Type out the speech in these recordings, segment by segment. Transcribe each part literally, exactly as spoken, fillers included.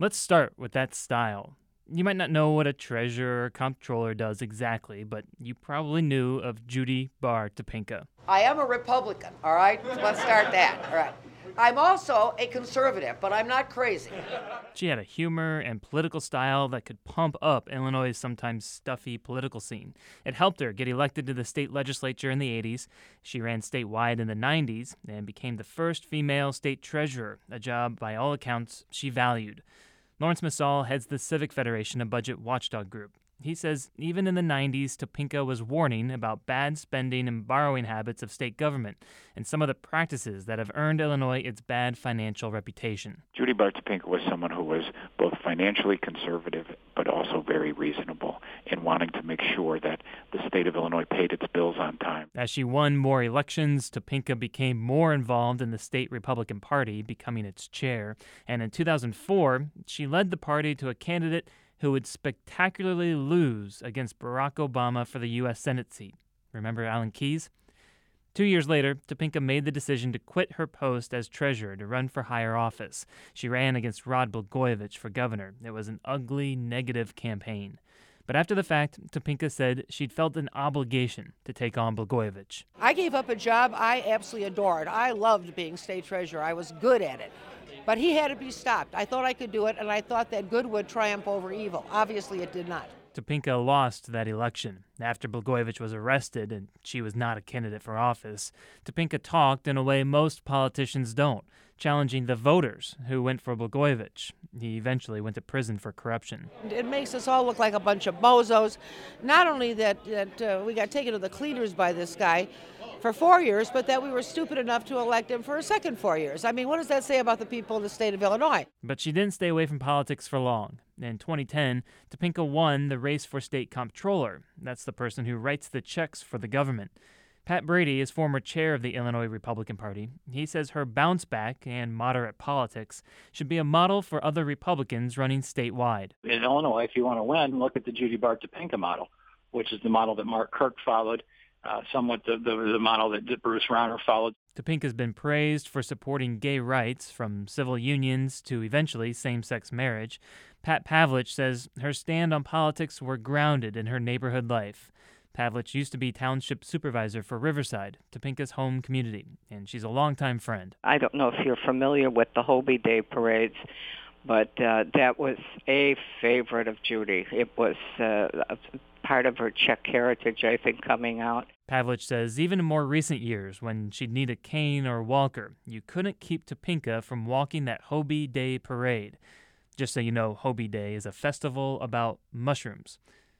Let's start with that style. You might not know what a treasurer or comptroller does exactly, but you probably knew of Judy Bar Topinka. I am a Republican, all right? Let's start that, all right. I'm also a conservative, but I'm not crazy. She had a humor and political style that could pump up Illinois' sometimes stuffy political scene. It helped her get elected to the state legislature in the eighties. She ran statewide in the nineties and became the first female state treasurer, a job by all accounts she valued. Lawrence Masal heads the Civic Federation, a budget watchdog group. He says even in the nineties, Topinka was warning about bad spending and borrowing habits of state government and some of the practices that have earned Illinois its bad financial reputation. Judy Bar Topinka was someone who was both financially conservative but also very reasonable in wanting to make sure that the state of Illinois paid its bills on time. As she won more elections, Topinka became more involved in the state Republican Party, becoming its chair. And in two thousand four, she led the party to a candidate who would spectacularly lose against Barack Obama for the U S Senate seat. Remember Alan Keyes? Two years later, Topinka made the decision to quit her post as treasurer to run for higher office. She ran against Rod Blagojevich for governor. It was an ugly, negative campaign. But after the fact, Topinka said she'd felt an obligation to take on Blagojevich. I gave up a job I absolutely adored. I loved being state treasurer. I was good at it. But he had to be stopped. I thought I could do it, and I thought that good would triumph over evil. Obviously, it did not. Topinka lost that election. After Blagojevich was arrested and she was not a candidate for office, Topinka talked in a way most politicians don't, challenging the voters who went for Blagojevich. He eventually went to prison for corruption. It makes us all look like a bunch of bozos. Not only that, that uh, we got taken to the cleaners by this guy for four years, but that we were stupid enough to elect him for a second four years. I mean, what does that say about the people of the state of Illinois? But she didn't stay away from politics for long. In twenty ten, Topinka won the race for state comptroller. That's the person who writes the checks for the government. Pat Brady is former chair of the Illinois Republican Party. He says her bounce back and moderate politics should be a model for other Republicans running statewide. In Illinois, if you want to win, look at the Judy Bar Topinka model, which is the model that Mark Kirk followed, uh, somewhat the, the, the model that Bruce Rauner followed. Topinka's been praised for supporting gay rights, from civil unions to eventually same-sex marriage. Pat Pavlich says her stand on politics were grounded in her neighborhood life. Pavlich used to be township supervisor for Riverside, Topinka's home community, and she's a longtime friend. I don't know if you're familiar with the Hobie Day parades, but uh, that was a favorite of Judy. It was uh, a part of her Czech heritage, I think, coming out. Pavlich says even in more recent years, when she'd need a cane or walker, you couldn't keep Topinka from walking that Hobie Day parade. Just so you know, Hobie Day is a festival about mushrooms.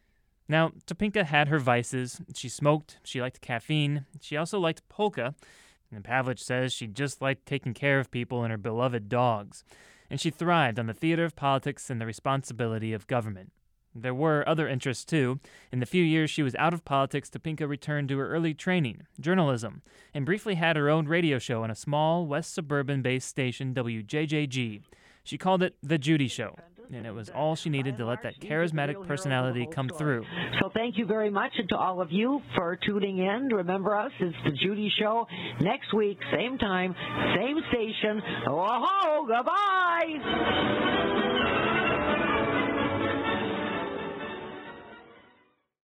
Now, Topinka had her vices. She smoked, she liked caffeine, she also liked polka, and Pavlich says she just liked taking care of people and her beloved dogs. And she thrived on the theater of politics and the responsibility of government. There were other interests, too. In the few years she was out of politics, Topinka returned to her early training, journalism, and briefly had her own radio show on a small, west suburban-based station, W J J G. She called it The Judy Show, and it was all she needed to let that charismatic personality come through. So thank you very much, and to all of you for tuning in. Remember us, it's The Judy Show. Next week, same time, same station. Oh, goodbye!